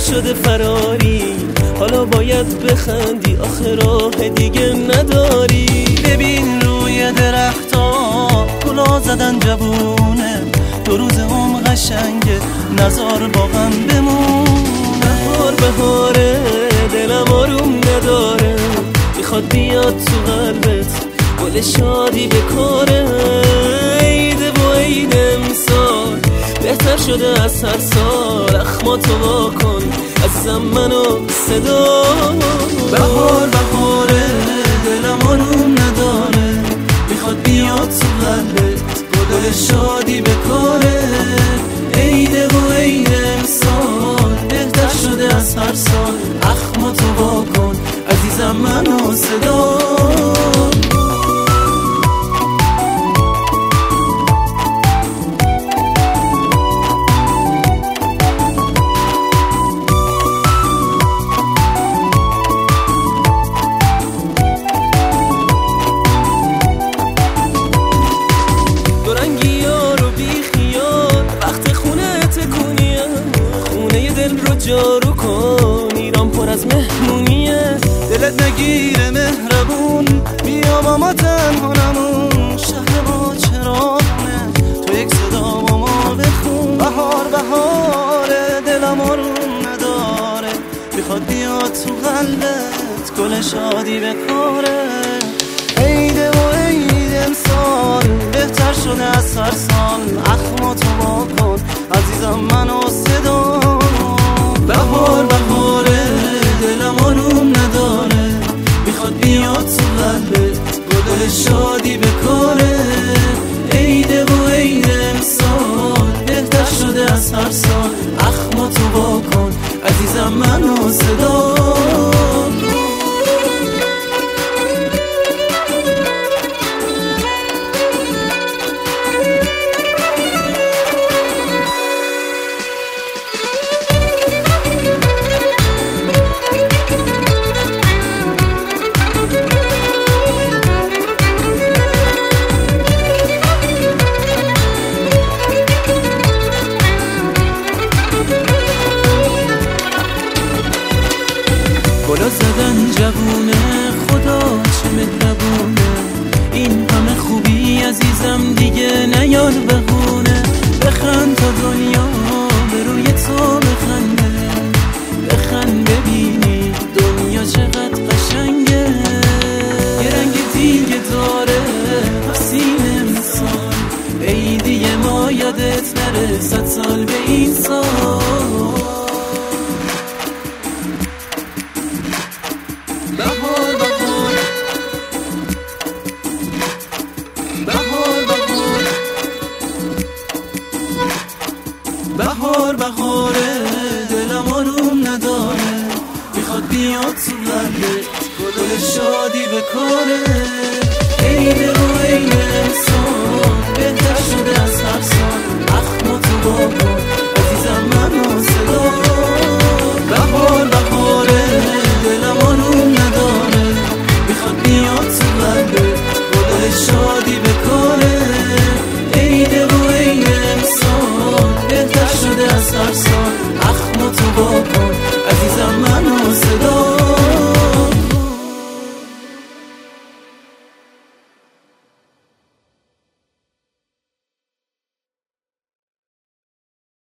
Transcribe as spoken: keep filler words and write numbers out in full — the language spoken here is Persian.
شده فراری، حالا باید بخندی آخه راه دیگه نداری. ببین روی درختا گلا زدن جوونه، دو روز هم قشنگه نزار با غم بمونه. بهار بهاره دلم آروم نداره، میخواد بیاد تو قلبت گل شادی بکاره. عیده و عید امسال بهتر شده از هر سال، اخماتو وا کن عزیزم منو صدا. بهار بهاره دلم آروم نداره، میخواد بیاد تو قلبت گل شادی بکاره. عیده و عید امسال بهتر شده از هر سال، اخماتو وا کن عزیزم منو صدا. جارو کن ایران پر از مهمونیه، دلت نگیره مهربون بیا با ما تنها نمون. شهر ما چراغونه تو یک صدا با ما بخون. بهار بهاره دلم آروم نداره، میخواد بیاد تو قلبت گل شادی بکاره. عیده و عید امسال بهتر شده از هر سال، اخماتو وا کن عزیزم منو صدا. بهار بهاره دلم آروم نداره، میخواد بیاد تو قلبت گل شادی بکاره. عیده و عید امسال بهتر شده از هر سال، اخماتو وا کن عزیزم منو صدا. گلا زدن جوونه خدا چه مهربونه، این همه خوبی عزیزم دیگه نیار بهونه. بخند تا دنیا به روی تو بخنده، بخند ببینی دنیا چقدر قشنگه. یه رنگ دیگه داره حسین انسان، عیدی ما یادت نره صد سال به این سال. بهار بهار بهار بهار بهار بهاره دلم آروم نداره، میخواد بیاد تو قلبت گل شادی بکاره.